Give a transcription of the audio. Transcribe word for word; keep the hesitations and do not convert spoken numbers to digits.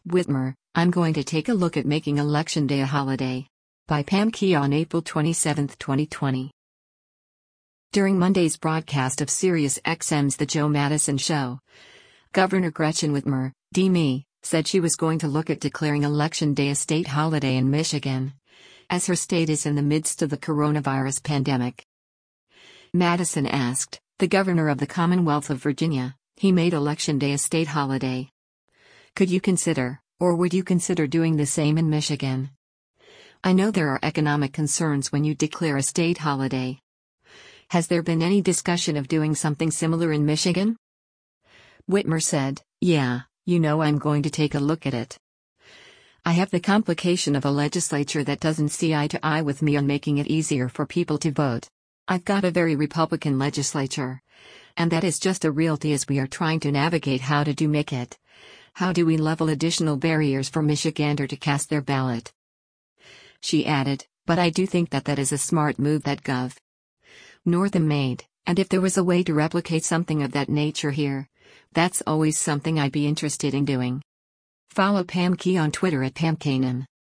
Whitmer, I'm going to take a look at making Election Day a holiday. By Pam Key on April twenty-seventh, twenty twenty. During Monday's broadcast of Sirius X M's The Joe Madison Show, Governor Gretchen Whitmer, D M E, said she was going to look at declaring Election Day a state holiday in Michigan, as her state is in the midst of the coronavirus pandemic. Madison asked, the governor of the Commonwealth of Virginia, he made Election Day a state holiday. Could you consider, or would you consider doing the same in Michigan? I know there are economic concerns when you declare a state holiday. Has there been any discussion of doing something similar in Michigan? Whitmer said, yeah, you know I'm going to take a look at it. I have the complication of a legislature that doesn't see eye to eye with me on making it easier for people to vote. I've got a very Republican legislature. And that is just a reality as we are trying to navigate how to do make it. How do we level additional barriers for Michigander to cast their ballot? She added, but I do think that that is a smart move that Gov. Northam made, and if there was a way to replicate something of that nature here, that's always something I'd be interested in doing. Follow Pam Key on Twitter at Pam Kanan.